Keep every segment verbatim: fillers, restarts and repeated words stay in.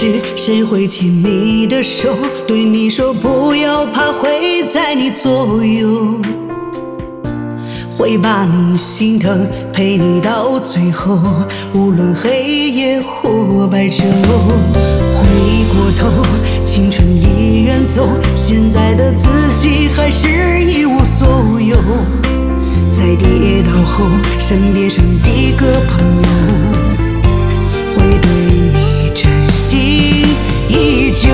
时，谁会牵你的手，对你说不要怕，会在你左右，会把你心疼，陪你到最后，无论黑夜或白昼。回过头，青春已远走，现在的自己还是一无所有。在跌倒后，身边剩几个朋友，会对你真心依旧。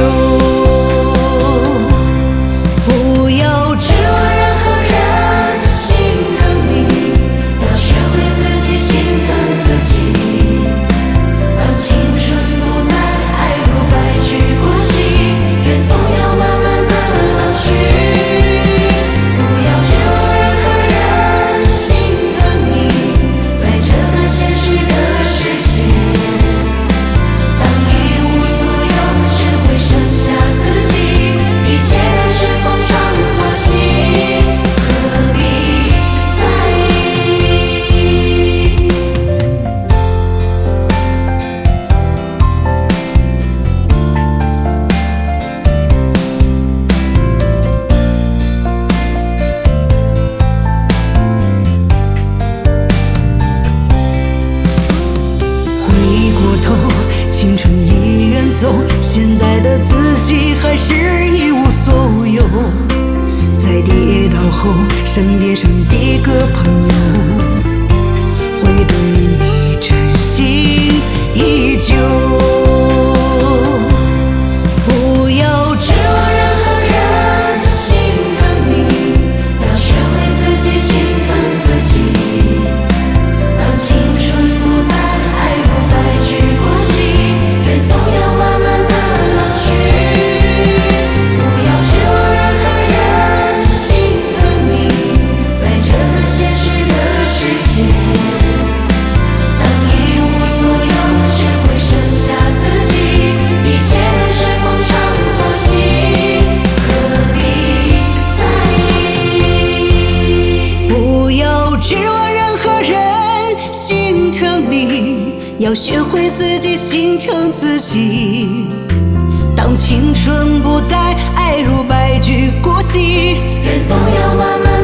不要指望任何人心疼你，要学会自己心疼自己。当青春不再，爱如白驹过隙，人总要慢慢的老去。不要指望任何人心疼你，在这个现实的世界，当一无所有，只会剩下自己，一切都是逢场作戏，何必在意？回过头，青春已远走，现在的自己还是一无所有。在跌倒后，身边剩几个朋友，会对你真心依旧。不要指望任何人心疼你，要学会自己心疼自己。当青春不再，爱如白驹过隙，人总要慢慢的老去。不要指望任何人心疼你，在这个现实的世界，当一无所有，只会剩下自己，一切都是逢场作戏，何必在意？不要指望任何人心疼你，要学会自己心疼自己。当青春不再，爱如白驹过隙，人总要慢慢